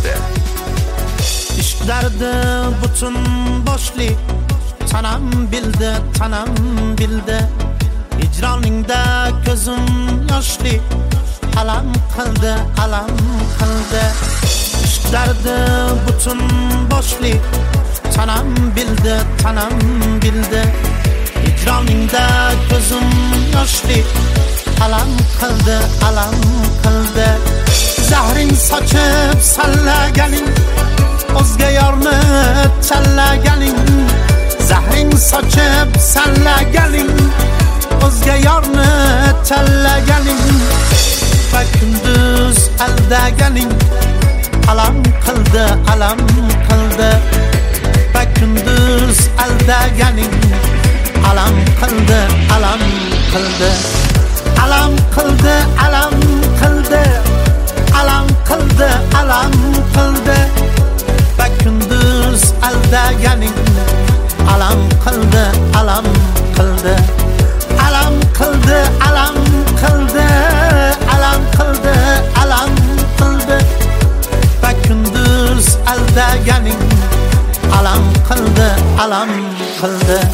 bermoqda. ishlardi butun boshli tanam bildi hijroningda ko'zim yoshli alam qildi ishlardi butun boshli tanam bildi hijroningda ko'zim yoshli alam qildi zahring sochib sallaganing o'zga yorni challaganing zahring sochib sallaganing o'zga yorni challaganing va kunduz aldaganing alam qildi va kunduz aldaganing alam qildi va kunduz aldaganing alam qildi va kunduz aldaganing alam qildi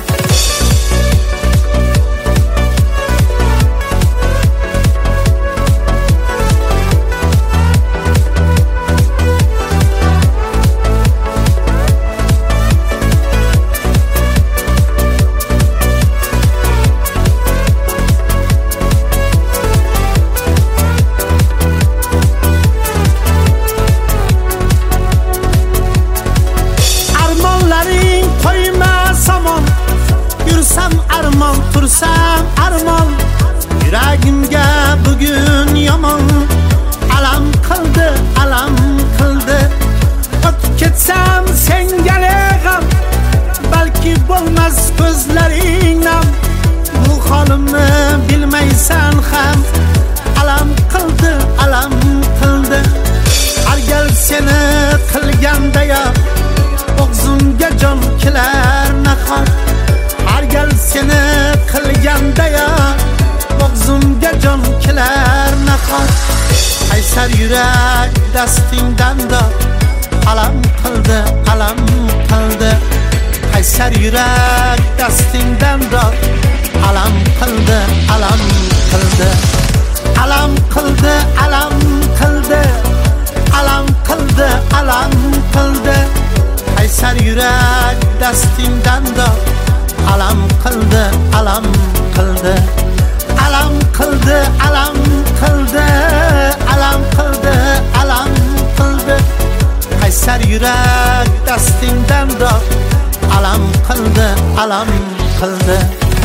tursam armon yuragimga bugun yomon alam qildi o'tib ketsam senga g'am balki bo'lmas ko'zlaring nam bu holimni bilmaysan ham alam qildi har gal seni qilganda ya og'zimga jon kelar nahor har gal seni qilganda ya og'zimga jon kelar nahor qaysar yurak dastingdan da alam qildi qaysar yurak dastingdan da alam qildi qaysar yurak dastingdan da alam qildi qaysar yurak dastingdan da alam qildi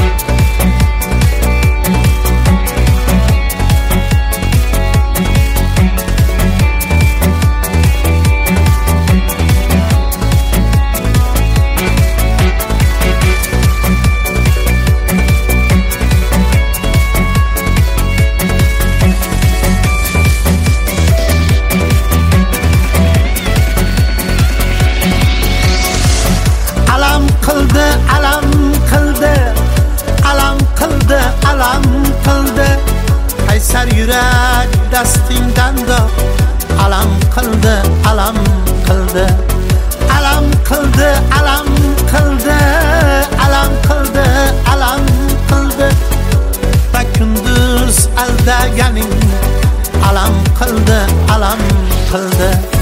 qaysar yurak dastingdan da alam qildi va kunduz aldaganing alam qildi